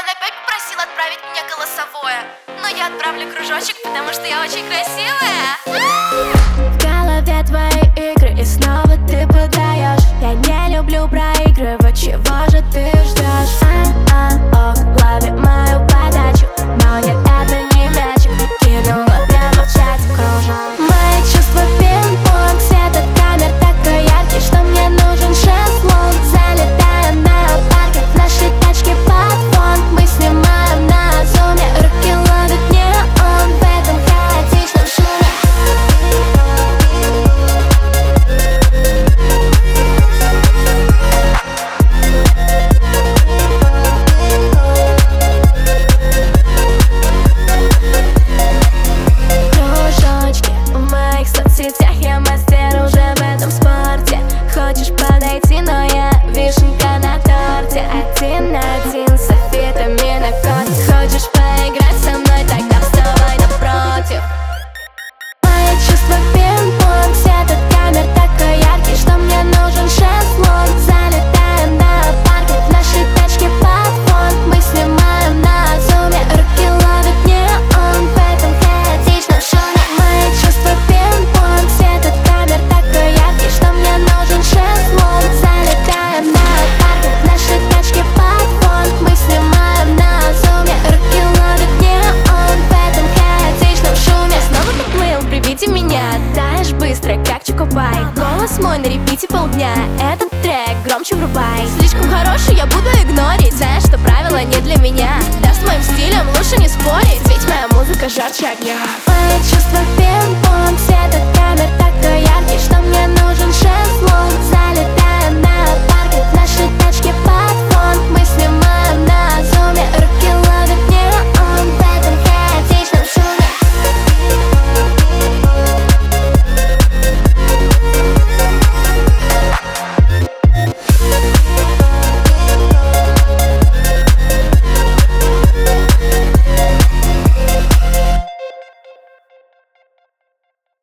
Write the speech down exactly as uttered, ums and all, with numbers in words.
Он опять попросил отправить мне голосовое, но я отправлю кружочек, потому что я очень красивая. В голове твои игры, и снова ты подаешь. Я не люблю проигрывать, чего же ты ждешь? А-а-ох, лови мою подачу, но нет, это не мячик. Кинула прямо в чате, кружок. Мои чувства пинг-понг, свет от камер такой яркий, что мне нужен шезлонг. Залетаем на парке, в нашей тачке под фонд. Мы снимаем на зуме, руки ловят неон в этом хаотичном шуме. Кружочки в моих соцсетях, я мастер уже в этом спорте. Хочешь подойти, но я вишенка на торте. Один на один с софитами на кот. Хочешь поиграть со мной, тогда вставай напротив. Мои чувства пинг-понг, свет от камер такой яркий, что мне нужен шезлонг. Залетаем на парке, в нашей тачке под фонд. Мы снимаем на зуме, руки ловят неон в этом хаотичном шуме. Мои чувства пинг-понг, свет от камер такой яркий, что мне нужен шезлонг. Залетаем на парке, в нашей тачке под фонд. Мы снимаем на зуме, руки ловят неон в этом хаотичном шуме. Снова поплыл при виде меня, таешь быстро, как Чокобай. Голос мой на репите полдня, этот трек громче врубай. Слишком хороший, я буду игнорить, знаешь, что правила не для меня. Да, с моим стилем лучше не спорить, ведь моя музыка жарче огня. Мои чувства пинг-понг, свет от